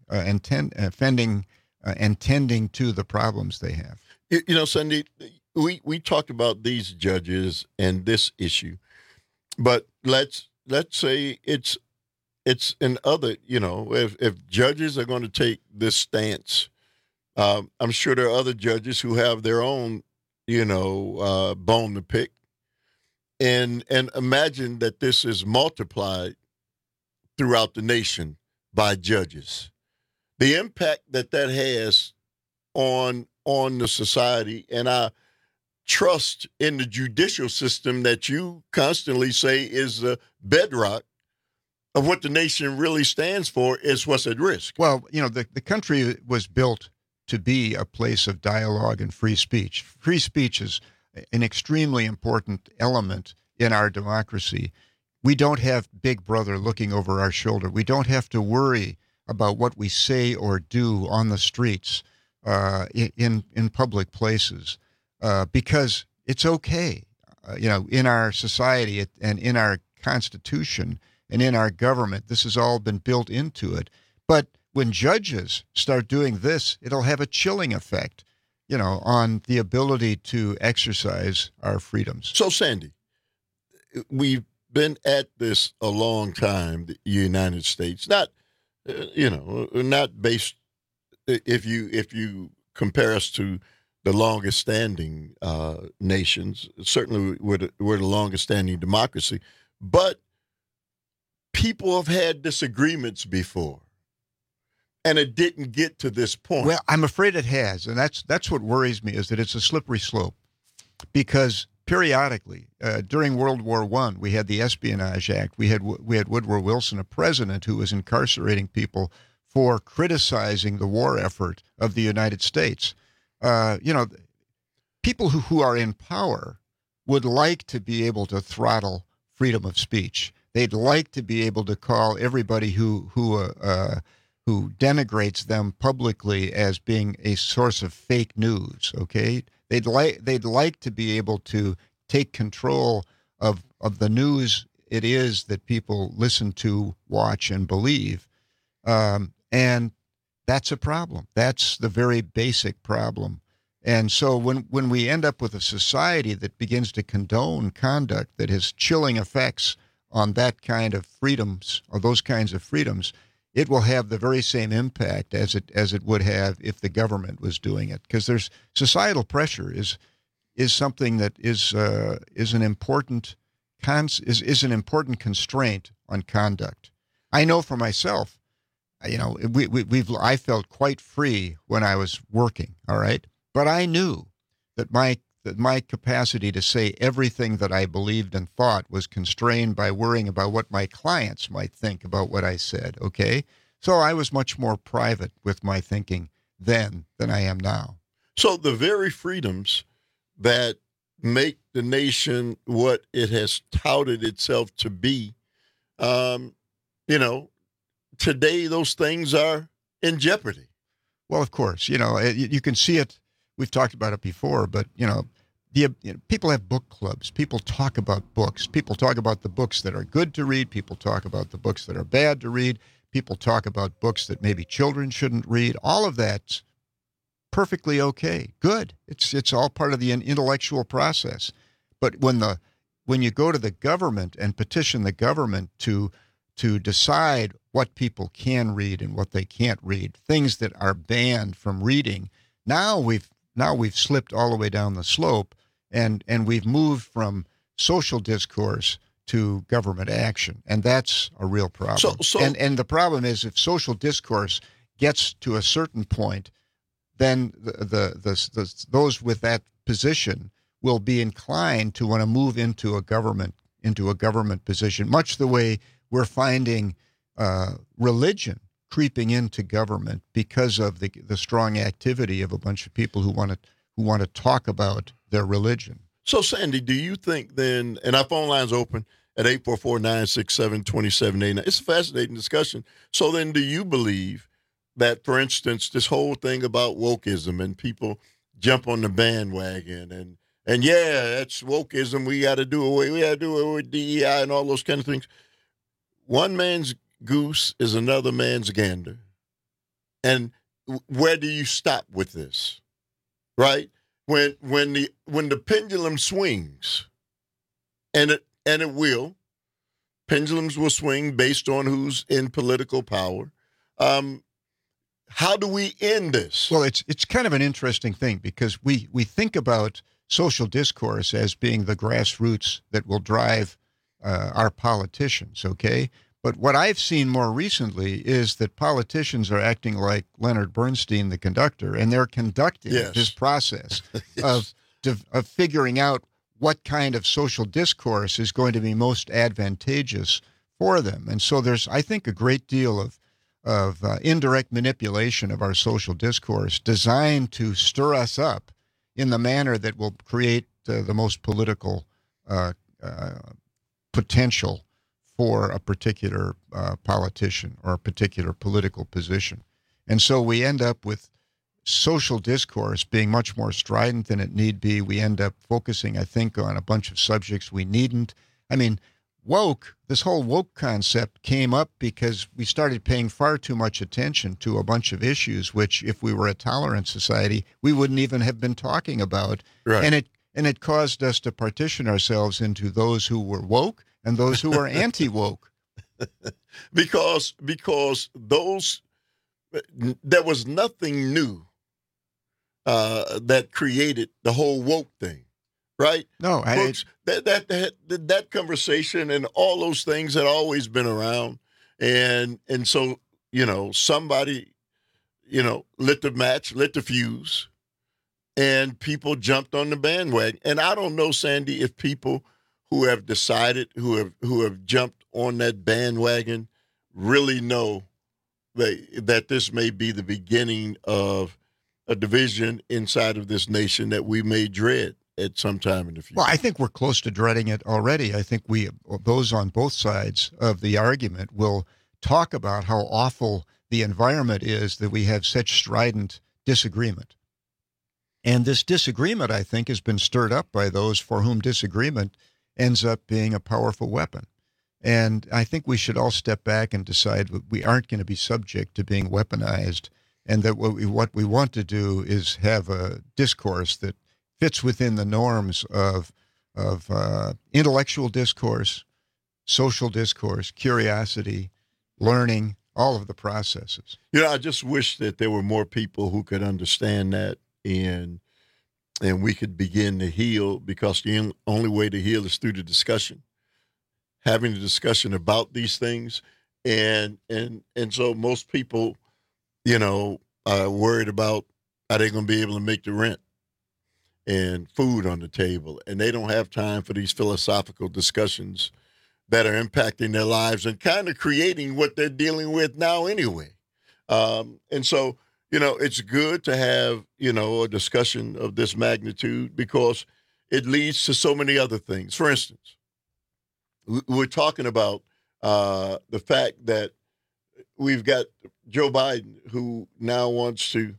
to the problems they have. Sandy, we talked about these judges and this issue, but let's say it's an other, if judges are going to take this stance, I'm sure there are other judges who have their own, bone to pick, and imagine that this is multiplied throughout the nation by judges. The impact that has on the society, and I trust in the judicial system that you constantly say is the bedrock of what the nation really stands for, is what's at risk. Well, the country was built to be a place of dialogue and free speech. Free speech is an extremely important element in our democracy. We don't have Big Brother looking over our shoulder. We don't have to worry about what we say or do on the streets, in public places, because it's okay. In our society and in our Constitution and in our government, this has all been built into it. But when judges start doing this, it'll have a chilling effect, on the ability to exercise our freedoms. So, Sandy, we've been at this a long time, the United States, not based, if you compare us to the longest standing nations, certainly we're the longest standing democracy, but people have had disagreements before, and it didn't get to this point. Well, I'm afraid it has, and that's what worries me, is that it's a slippery slope, because periodically, during World War I, we had the Espionage Act. We had Woodrow Wilson, a president who was incarcerating people for criticizing the war effort of the United States. People who are in power would like to be able to throttle freedom of speech. They'd like to be able to call everybody who denigrates them publicly as being a source of fake news. Okay, they'd like to be able to take control of the news it is that people listen to, watch, and believe, and that's a problem. That's the very basic problem. And so when we end up with a society that begins to condone conduct that has chilling effects on that kind of freedoms, or those kinds of freedoms, it will have the very same impact as it would have if the government was doing it. Because there's societal pressure is something that is an important constraint on conduct. I know for myself, I felt quite free when I was working. All right. But I knew that my capacity to say everything that I believed and thought was constrained by worrying about what my clients might think about what I said, okay? So I was much more private with my thinking then than I am now. So the very freedoms that make the nation what it has touted itself to be, today those things are in jeopardy. Well, of course, you can see it. We've talked about it before, but, people have book clubs. People talk about books. People talk about the books that are good to read. People talk about the books that are bad to read. People talk about books that maybe children shouldn't read. All of that's perfectly okay. Good. It's all part of the intellectual process. But when you go to the government and petition the government to decide what people can read and what they can't read, things that are banned from reading, now we've slipped all the way down the slope, and we've moved from social discourse to government action, and that's a real problem. And the problem is, if social discourse gets to a certain point, then those with that position will be inclined to want to move into a government position, much the way we're finding religion creeping into government because of the strong activity of a bunch of people who want to talk about their religion. So, Sandy, do you think then, and our phone line's open at 844-967-2789. It's a fascinating discussion. So then do you believe that, for instance, this whole thing about wokeism and people jump on the bandwagon and yeah, that's wokeism. We got to do away with DEI and all those kind of things. One man's goose is another man's gander. And where do you stop with this? Right? When the pendulum swings, and it will, pendulums will swing based on who's in political power. How do we end this? Well, it's kind of an interesting thing, because we think about social discourse as being the grassroots that will drive our politicians, okay? But what I've seen more recently is that politicians are acting like Leonard Bernstein, the conductor, and they're conducting this process of figuring out what kind of social discourse is going to be most advantageous for them. And so there's, I think, a great deal of indirect manipulation of our social discourse designed to stir us up in the manner that will create the most political potential for a particular politician or a particular political position. And so we end up with social discourse being much more strident than it need be. We end up focusing, I think, on a bunch of subjects we needn't. I mean, this whole woke concept came up because we started paying far too much attention to a bunch of issues, which, if we were a tolerant society, we wouldn't even have been talking about. Right. And it caused us to partition ourselves into those who were woke and those who are anti-woke. because there was nothing new that created the whole woke thing, right? No, that conversation and all those things had always been around, and so somebody lit the match, lit the fuse, and people jumped on the bandwagon. And I don't know, Sandy, if people who have decided, who have jumped on that bandwagon, really know that this may be the beginning of a division inside of this nation that we may dread. at some time in the future. Well, I think we're close to dreading it already. I think those on both sides of the argument will talk about how awful the environment is that we have such strident disagreement. And this disagreement, I think, has been stirred up by those for whom disagreement ends up being a powerful weapon. And I think we should all step back and decide we aren't going to be subject to being weaponized, and that what we want to do is have a discourse that fits within the norms of intellectual discourse, social discourse, curiosity, learning, all of the processes. I just wish that there were more people who could understand that, and we could begin to heal, because the only way to heal is through the discussion, having a discussion about these things. And so most people, are worried about, are they going to be able to make the rent and food on the table? And they don't have time for these philosophical discussions that are impacting their lives and kind of creating what they're dealing with now anyway. And so, it's good to have, a discussion of this magnitude, because it leads to so many other things. For instance, we're talking about the fact that we've got Joe Biden, who now wants to,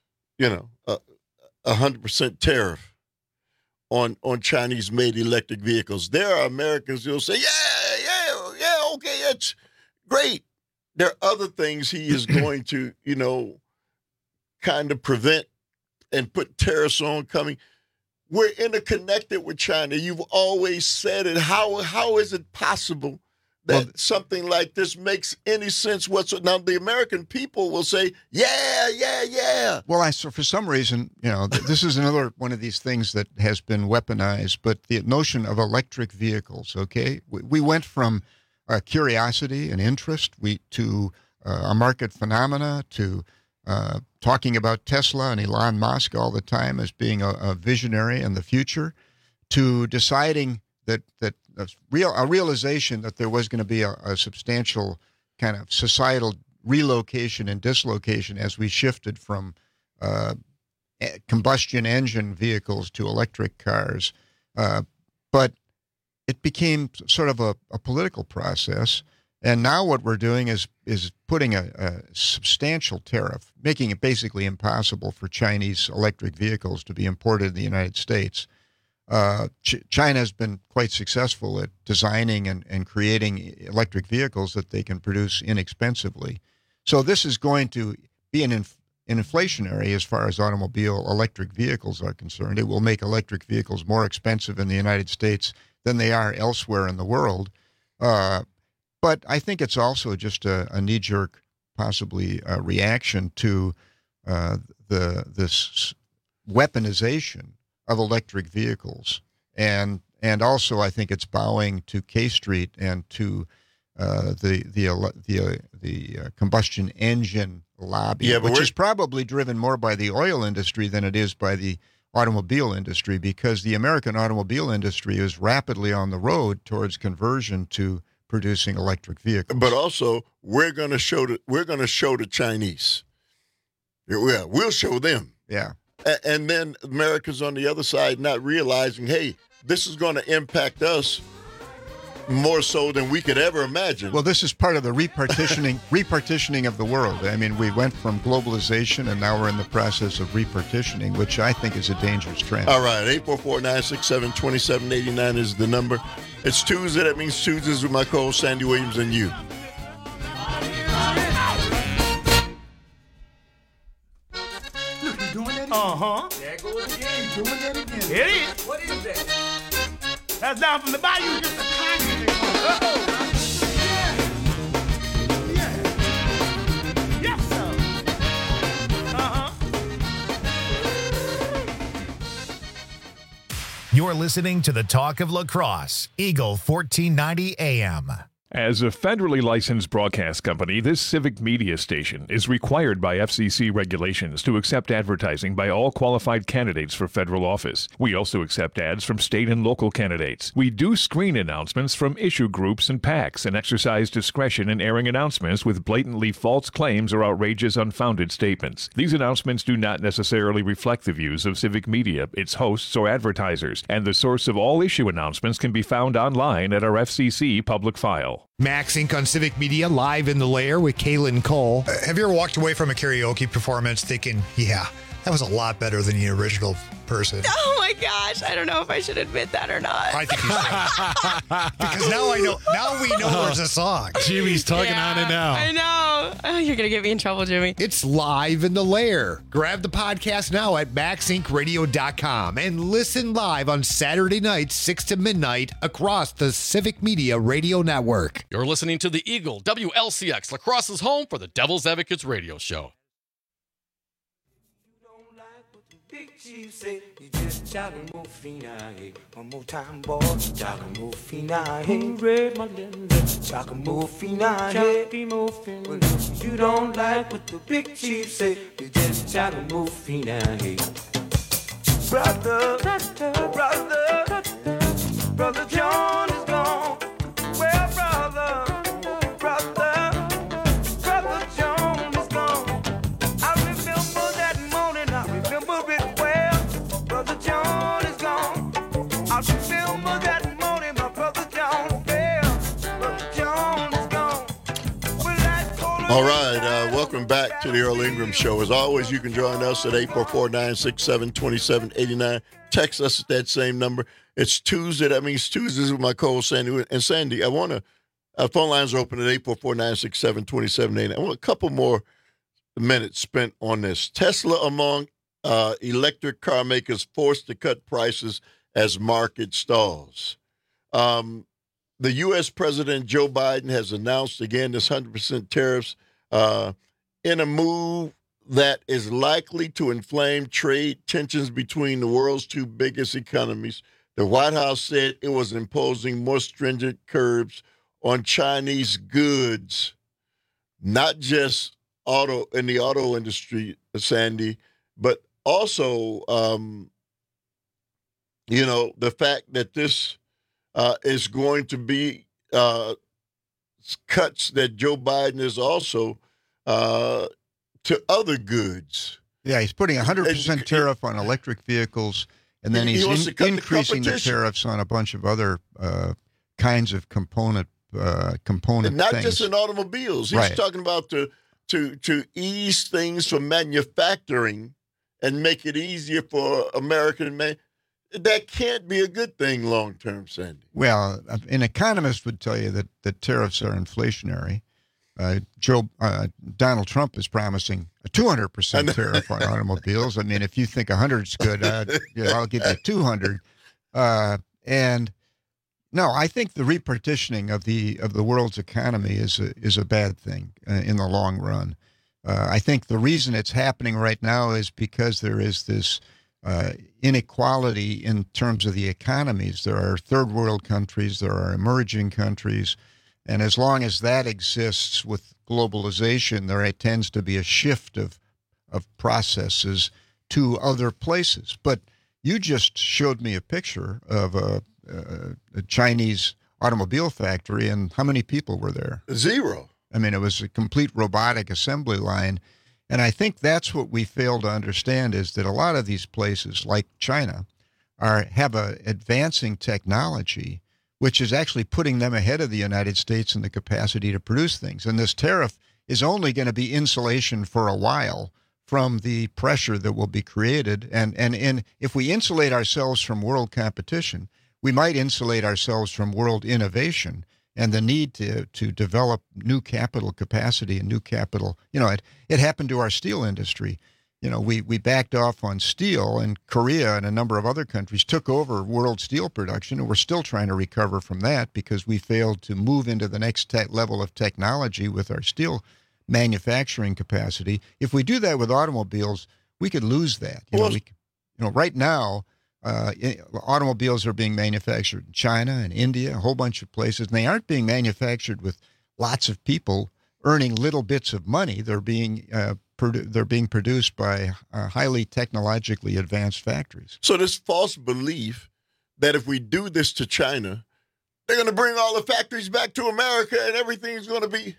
100% tariff on Chinese-made electric vehicles. There are Americans who will say, yeah, okay, that's great. There are other things he is going to, kind of prevent and put tariffs on coming. We're interconnected with China. You've always said it. How is it possible that something like this makes any sense whatsoever? Now, the American people will say, yeah. Well, for some reason, this is another one of these things that has been weaponized, but the notion of electric vehicles, okay? We went from curiosity and interest to a market phenomena to talking about Tesla and Elon Musk all the time as being a visionary in the future, to deciding that a realization that there was going to be a substantial kind of societal relocation and dislocation as we shifted from combustion engine vehicles to electric cars. But it became sort of a political process. And now what we're doing is putting a substantial tariff, making it basically impossible for Chinese electric vehicles to be imported in the United States. China has been quite successful at designing and creating electric vehicles that they can produce inexpensively. So this is going to be an inflationary as far as automobile electric vehicles are concerned. It will make electric vehicles more expensive in the United States than they are elsewhere in the world. But I think it's also just a knee-jerk, possibly, reaction to this weaponization of electric vehicles, and also I think it's bowing to K Street and to the combustion engine lobby, which is probably driven more by the oil industry than it is by the automobile industry, because the American automobile industry is rapidly on the road towards conversion to producing electric vehicles. But also, we're going to show the Chinese. Yeah, we'll show them. Yeah. And then Americans on the other side not realizing, hey, this is going to impact us more so than we could ever imagine. Well, this is part of the repartitioning of the world. I mean, we went from globalization, and now we're in the process of repartitioning, which I think is a dangerous trend. All right, 844-967-2789 is the number. It's Tuesday. That means Tuesdays with my co-host Sandy Williams and you. Look, he's doing that again. Uh-huh. There goes again. Doing that again. It is. What is that? That's down from the bayou, just a tiny thing. Uh-oh. Yeah. Yes, sir. Uh-huh. You're listening to the Talk of La Crosse, Eagle 1490 AM. As a federally licensed broadcast company, this civic media station is required by FCC regulations to accept advertising by all qualified candidates for federal office. We also accept ads from state and local candidates. We do screen announcements from issue groups and PACs and exercise discretion in airing announcements with blatantly false claims or outrageous, unfounded statements. These announcements do not necessarily reflect the views of civic media, its hosts, or advertisers, and the source of all issue announcements can be found online at our FCC public file. Max Inc. on Civic Media, live in the lair with Kaylin Cole. Have you ever walked away from a karaoke performance thinking, yeah, that was a lot better than the original person? Oh my gosh, I don't know if I should admit that or not. I think you should. Because now I know. Now we know there's a song. Jimmy's talking on it now. I know. Oh, you're going to get me in trouble, Jimmy. It's live in the lair. Grab the podcast now at maxincradio.com and listen live on Saturday nights, 6 to midnight, across the Civic Media Radio Network. You're listening to the Eagle, WLCX, La Crosse's home for the Devil's Advocates radio show. Chief say you just jogging more fina, hey. One more time, boy. Jogging more fina, hey. Red my lens, jogging more fina, hey. Well, if you don't like what the big chief say, you just jogging more fina, hey. Brother John is gone. Well, brother John is gone. I remember that morning, I remember it. Brother John is gone. I remember that morning, my brother John fell. Brother John is gone. All right, welcome back to the Earl Ingram Show. As always, you can join us at 844-967-2789. Text us at that same number. It's Tuesday. That means Tuesdays with my co-host Sandy. And Sandy, I want to, phone lines are open at 844-967-2789. I want a couple more minutes spent on this. Tesla among electric car makers forced to cut prices as market stalls. The U.S. President Joe Biden has announced again this 100% tariffs in a move that is likely to inflame trade tensions between the world's two biggest economies. The White House said it was imposing more stringent curbs on Chinese goods, not just in the auto industry, Sandy, but also, the fact that this is going to be cuts that Joe Biden is also to other goods. Yeah, he's putting 100% tariff on electric vehicles, and then he's increasing the tariffs on a bunch of other kinds of component and not things. Just in automobiles. He's talking about to ease things from manufacturing and make it easier for American men. That can't be a good thing long term, Sandy. Well, an economist would tell you that the tariffs are inflationary. Donald Trump is promising a 200% tariff on automobiles. I mean, if you think 100 is good, I'll give you 200. And no, I think the repartitioning of the world's economy is a bad thing in the long run. I think the reason it's happening right now is because there is this inequality in terms of the economies. There are third world countries, there are emerging countries, and as long as that exists with globalization, there tends to be a shift of processes to other places. But you just showed me a picture of a Chinese automobile factory, and how many people were there? Zero. I mean, it was a complete robotic assembly line. And I think that's what we fail to understand, is that a lot of these places, like China, have a advancing technology, which is actually putting them ahead of the United States in the capacity to produce things. And this tariff is only going to be insulation for a while from the pressure that will be created. And if we insulate ourselves from world competition, we might insulate ourselves from world innovation and the need to develop new capital capacity and new capital. It happened to our steel industry. We backed off on steel, and Korea and a number of other countries took over world steel production, and we're still trying to recover from that because we failed to move into the next level of technology with our steel manufacturing capacity. If we do that with automobiles, we could lose that. Right now, automobiles are being manufactured in China and India, a whole bunch of places, and they aren't being manufactured with lots of people earning little bits of money. They're being produced by highly technologically advanced factories. So this false belief that if we do this to China, they're going to bring all the factories back to America and everything's going to be,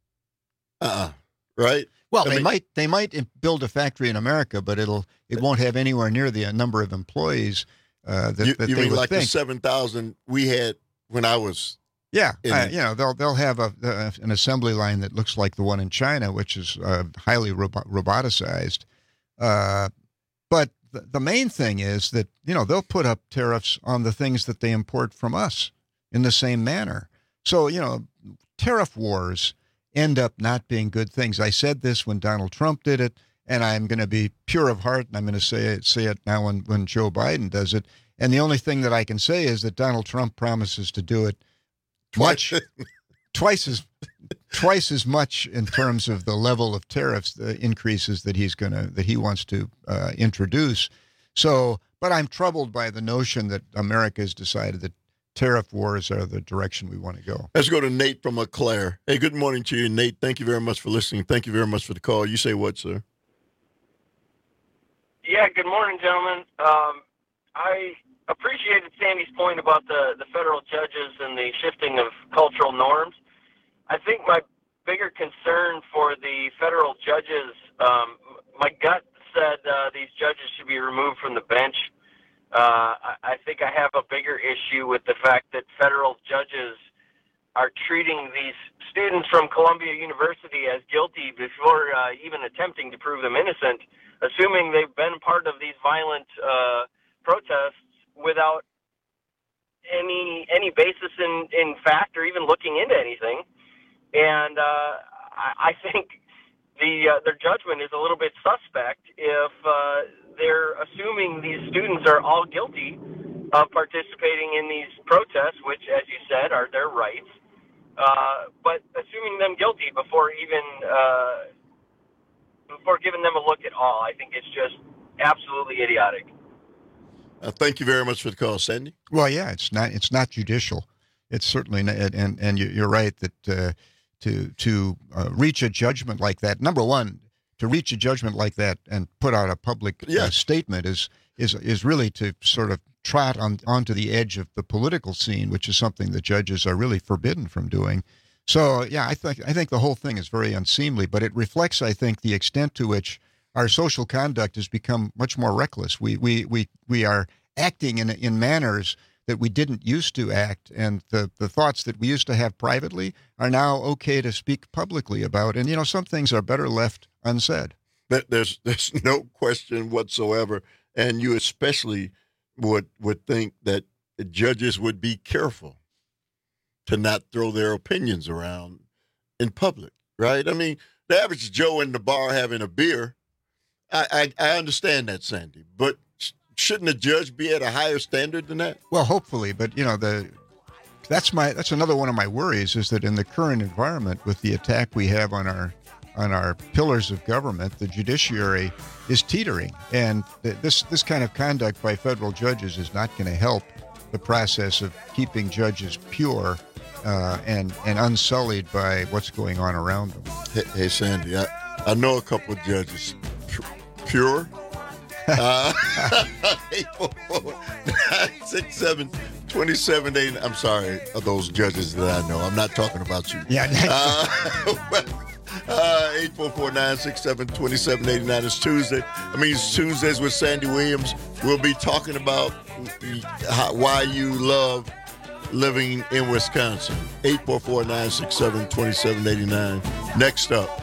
right? Well, they might build a factory in America, but it won't have anywhere near the number of employees that you they mean would like think. the 7,000 we had when I was. Yeah, they'll have an assembly line that looks like the one in China, which is highly roboticized. But the main thing is that they'll put up tariffs on the things that they import from us in the same manner. So tariff wars end up not being good things. I said this when Donald Trump did it, and I'm going to be pure of heart, and I'm going to say it now when Joe Biden does it. And the only thing that I can say is that Donald Trump promises to do it twice as much in terms of the level of tariffs, the increases that he wants to introduce. So, but I'm troubled by the notion that America has decided that tariff wars are the direction we want to go. Let's go to Nate from Eau Claire. Hey, good morning to you, Nate. Thank you very much for listening. Thank you very much for the call. You say what, sir? Yeah, good morning, gentlemen. I appreciated Sandy's point about the federal judges and the shifting of cultural norms. I think my bigger concern for the federal judges, my gut said these judges should be removed from the bench. I think I have a bigger issue with the fact that federal judges are treating these students from Columbia University as guilty before even attempting to prove them innocent, assuming they've been part of these violent protests without any basis in fact or even looking into anything. And I think their judgment is a little bit suspect if they're assuming these students are all guilty of participating in these protests, which, as you said, are their rights, but assuming them guilty before giving them a look at all. I think it's just absolutely idiotic. Thank you very much for the call, Sandy. Well, yeah, it's not judicial. It's certainly not, and you're right that to reach a judgment like that, number one, to reach a judgment like that and put out a public statement is really to sort of trot onto the edge of the political scene, which is something that judges are really forbidden from doing. So, yeah, I think the whole thing is very unseemly, but it reflects, I think, the extent to which our social conduct has become much more reckless. We are acting in manners that we didn't used to act, and the thoughts that we used to have privately are now okay to speak publicly about. And, some things are better left unsaid. There's no question whatsoever. And you especially would think that the judges would be careful to not throw their opinions around in public, right? I mean, the average Joe in the bar having a beer, I understand that, Sandy, but shouldn't a judge be at a higher standard than that? Well, hopefully, but that's another one of my worries is that in the current environment, with the attack we have on our pillars of government, the judiciary is teetering, and this kind of conduct by federal judges is not going to help the process of keeping judges pure and unsullied by what's going on around them. Hey Sandy, I know a couple of judges. Pure? 844-967-2780. I'm sorry, those judges that I know. I'm not talking about you. Yeah. 844-967-2789 is Tuesday. It's Tuesdays with Sandy Williams. We'll be talking about why you love living in Wisconsin. 844-967-2789. Next up.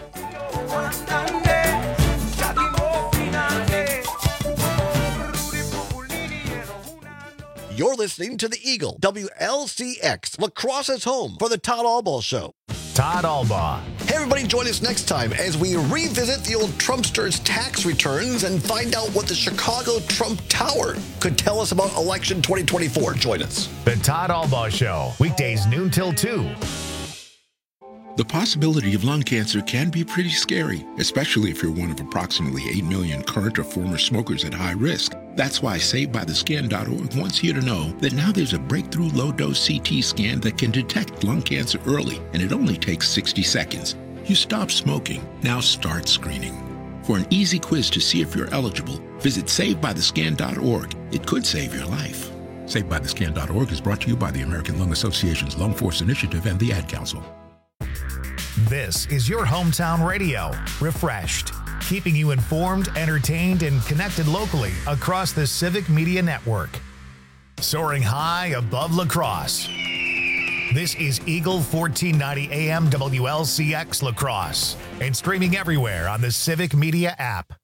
You're listening to The Eagle, WLCX, La Crosse's home for the Todd Albaugh Show. Todd Albaugh. Hey, everybody, join us next time as we revisit the old Trumpsters' tax returns and find out what the Chicago Trump Tower could tell us about election 2024. Join us. The Todd Albaugh Show, weekdays noon till 2. The possibility of lung cancer can be pretty scary, especially if you're one of approximately 8 million current or former smokers at high risk. That's why SaveByTheScan.org wants you to know that now there's a breakthrough low-dose CT scan that can detect lung cancer early, and it only takes 60 seconds. You stop smoking, now start screening. For an easy quiz to see if you're eligible, visit SaveByTheScan.org. It could save your life. SaveByTheScan.org is brought to you by the American Lung Association's Lung Force Initiative and the Ad Council. This is your hometown radio, Refreshed, keeping you informed, entertained, and connected locally across the Civic Media Network. Soaring high above La Crosse. This is Eagle 1490 AM WLCX La Crosse and streaming everywhere on the Civic Media app.